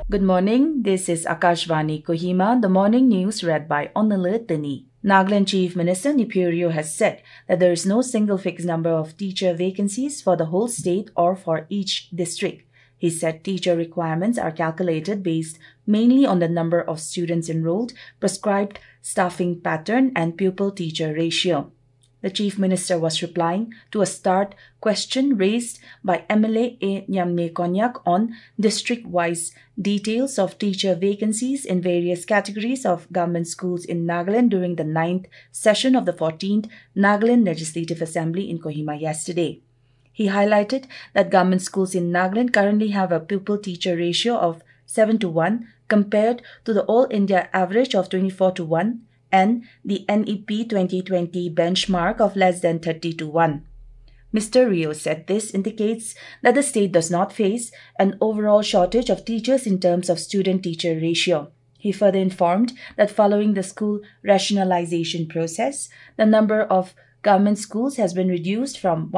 Good morning, this is Akashvani Kohima, the morning news read by Onalertani. Nagaland Chief Minister Nipurio has said that there is no single fixed number of teacher vacancies for the whole state or for each district. He said teacher requirements are calculated based mainly on the number of students enrolled, prescribed staffing pattern and pupil-teacher ratio. The Chief Minister was replying to a start question raised by MLA A. Nyamne Konyak on district-wise details of teacher vacancies in various categories of government schools in Nagaland during the 9th session of the 14th Nagaland Legislative Assembly in Kohima yesterday. He highlighted that government schools in Nagaland currently have a pupil-teacher ratio of 7:1 compared to the All India average of 24:1 and the NEP 2020 benchmark of less than 30:1. Mr. Rio said this indicates that the state does not face an overall shortage of teachers in terms of student-teacher ratio. He further informed that following the school rationalization process, the number of government schools has been reduced from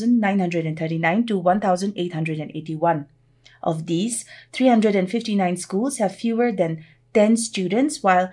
1,939 to 1,881. Of these, 359 schools have fewer than 10 students, while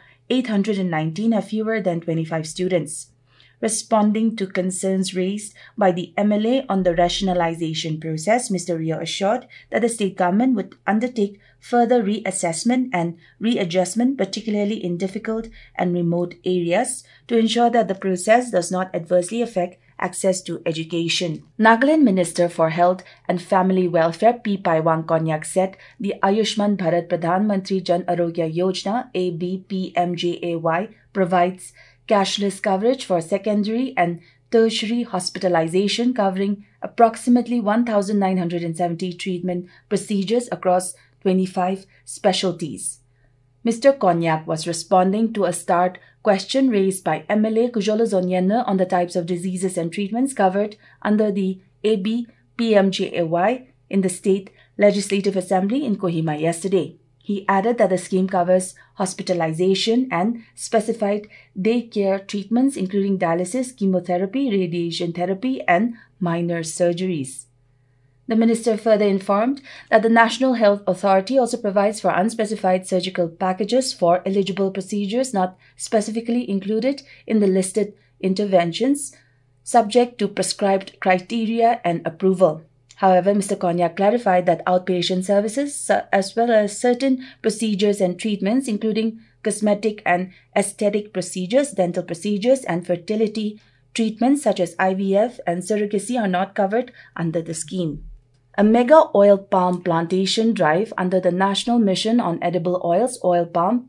819 have fewer than 25 students. Responding to concerns raised by the MLA on the rationalization process, Mr. Rio assured that the state government would undertake further reassessment and readjustment, particularly in difficult and remote areas, to ensure that the process does not adversely affect access to education. Nagaland Minister for Health and Family Welfare P. Paiwang Konyak said the Ayushman Bharat Pradhan Mantri Jan Arogya Yojana ABPMJAY provides cashless coverage for secondary and tertiary hospitalization covering approximately 1,970 treatment procedures across 25 specialties. Mr. Konyak was responding to a start question raised by MLA Kujolo Zonyenna on the types of diseases and treatments covered under the ABPMJAY in the State Legislative Assembly in Kohima yesterday. He added that the scheme covers hospitalization and specified daycare treatments including dialysis, chemotherapy, radiation therapy, and minor surgeries. The minister further informed that the National Health Authority also provides for unspecified surgical packages for eligible procedures not specifically included in the listed interventions, subject to prescribed criteria and approval. However, Mr. Konyak clarified that outpatient services, as well as certain procedures and treatments, including cosmetic and aesthetic procedures, dental procedures, and fertility treatments such as IVF and surrogacy, are not covered under the scheme. A mega oil palm plantation drive under the National Mission on Edible Oils, Oil Palm,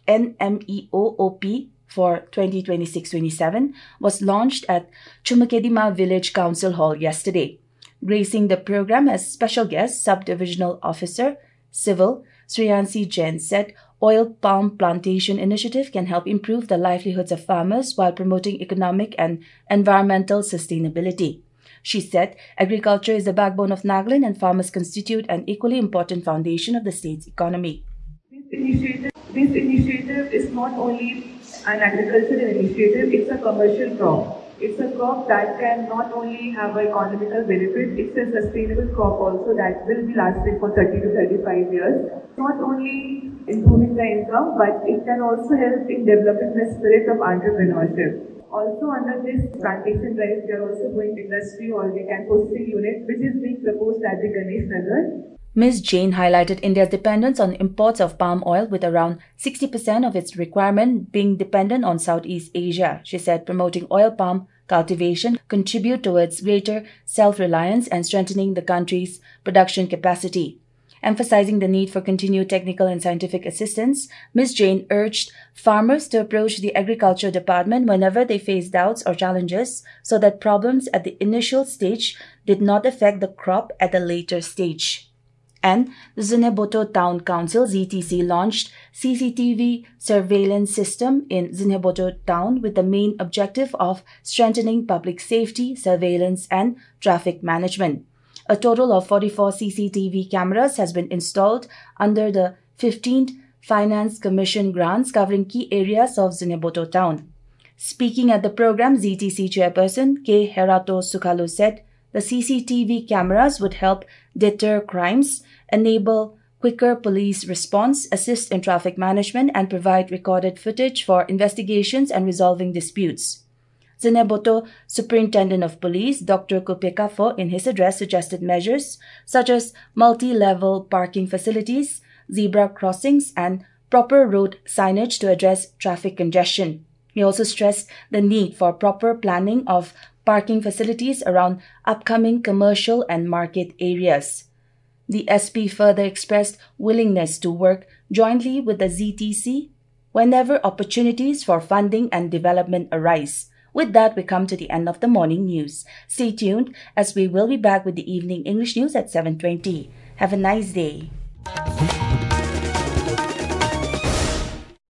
NMEOOP, for 2026-27 was launched at Chumakedima Village Council Hall yesterday. Gracing the program as special guest, Subdivisional Officer, Civil, Sriyansi Jain said oil palm plantation initiative can help improve the livelihoods of farmers while promoting economic and environmental sustainability. She said agriculture is the backbone of Nagaland and farmers constitute an equally important foundation of the state's economy. This initiative is not only an agricultural initiative, it's a commercial crop. It's a crop that can not only have an economical benefit, it's a sustainable crop also that will be lasting for 30 to 35 years. Not only improving the income, but it can also help in developing the spirit of entrepreneurship. Also under this plantation drive, we are also going to industry organic and processing unit, which is being proposed at the Ganesh Nagar. Ms. Jain highlighted India's dependence on imports of palm oil, with around 60% of its requirement being dependent on Southeast Asia. She said promoting oil palm cultivation contribute towards greater self-reliance and strengthening the country's production capacity. Emphasizing the need for continued technical and scientific assistance, Ms. Jain urged farmers to approach the Agriculture Department whenever they face doubts or challenges so that problems at the initial stage did not affect the crop at a later stage. And the Zinnheboto Town Council ZTC launched CCTV surveillance system in Zinnheboto Town with the main objective of strengthening public safety, surveillance and traffic management. A total of 44 CCTV cameras has been installed under the 15th Finance Commission grants covering key areas of Zinnheboto Town. Speaking at the program, ZTC chairperson K. Herato Sukhalu said the CCTV cameras would help deter crimes, enable quicker police response, assist in traffic management, and provide recorded footage for investigations and resolving disputes. Zineboto Superintendent of Police Dr. Kupekafo in his address suggested measures such as multi-level parking facilities, zebra crossings, and proper road signage to address traffic congestion. He also stressed the need for proper planning of parking facilities around upcoming commercial and market areas. The SP further expressed willingness to work jointly with the ZTC whenever opportunities for funding and development arise. With that, we come to the end of the morning news. Stay tuned as we will be back with the evening English news at 7:20. Have a nice day.